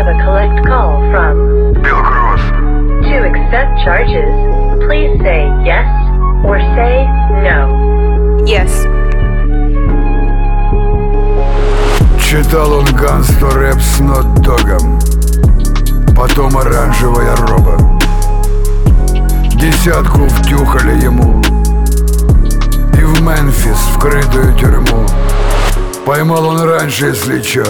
have a collect call from Bill Cross. To accept charges, please say yes or say no. Yes. Читал он гангсту рэп с нот-догом, потом оранжевая роба. Десятку втюхали ему и в Мемфис, в крытую тюрьму. Поймал он раньше, если чё,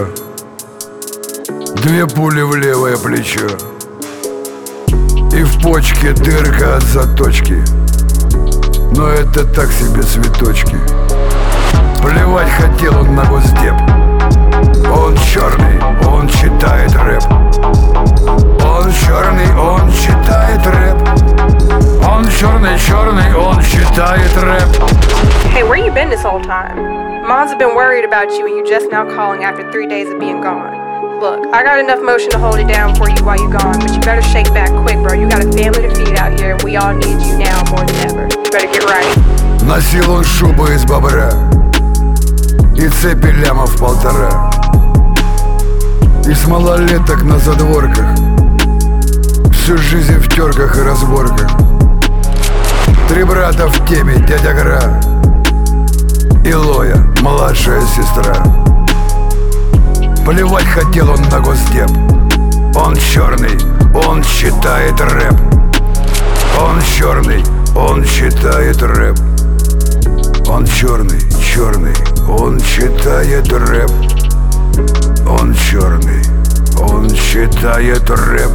2 пули в левое плечо. И в почке дырка от заточки, но это так себе цветочки. Плевать хотел он на госдеп. Он черный, он читает рэп. Он черный, он читает рэп. Он черный, он читает рэп. Hey, where you been this whole time? Moms have been worried about you and you just now calling after 3 days of being gone. Look, I got enough motion to hold it down for you while you're gone, but you better shake back quick, bro. You got a family to feed out here and we all need you now more than ever. You better get right. Носил он шубу из бобра и цепи лямов 1,5. И с малолеток на задворках, всю жизнь в терках и разборках. 3 брата в теме, дядя Гра и Лоя, младшая сестра. Плевать хотел он на госдеп. Он черный, он читает рэп. Он черный, он читает рэп. Он черный, он читает рэп. Он черный, он читает рэп.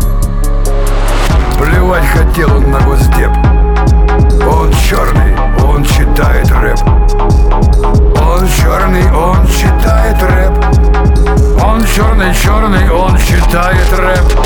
Плевать хотел он на госдеп. Он черный, он читает рэп. Он черный, он читает рэп. Он черный, он читает рэп.